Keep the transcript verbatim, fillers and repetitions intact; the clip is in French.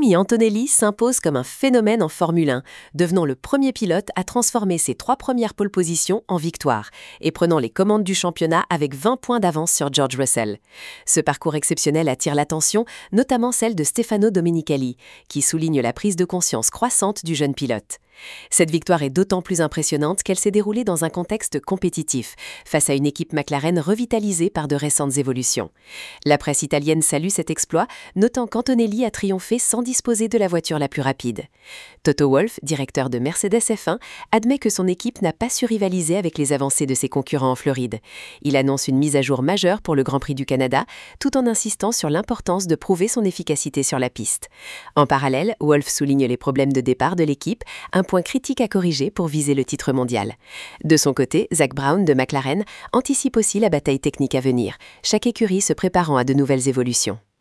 Kimi Antonelli s'impose comme un phénomène en Formule un, devenant le premier pilote à transformer ses trois premières pole positions en victoire et prenant les commandes du championnat avec vingt points d'avance sur George Russell. Ce parcours exceptionnel attire l'attention, notamment celle de Stefano Domenicali, qui souligne la prise de conscience croissante du jeune pilote. Cette victoire est d'autant plus impressionnante qu'elle s'est déroulée dans un contexte compétitif, face à une équipe McLaren revitalisée par de récentes évolutions. La presse italienne salue cet exploit, notant qu'Antonelli a triomphé sans disposer de la voiture la plus rapide. Toto Wolff, directeur de Mercedes F un, admet que son équipe n'a pas su rivaliser avec les avancées de ses concurrents en Floride. Il annonce une mise à jour majeure pour le Grand Prix du Canada, tout en insistant sur l'importance de prouver son efficacité sur la piste. En parallèle, Wolff souligne les problèmes de départ de l'équipe, un point critique à corriger pour viser le titre mondial. De son côté, Zak Brown de McLaren anticipe aussi la bataille technique à venir, chaque écurie se préparant à de nouvelles évolutions.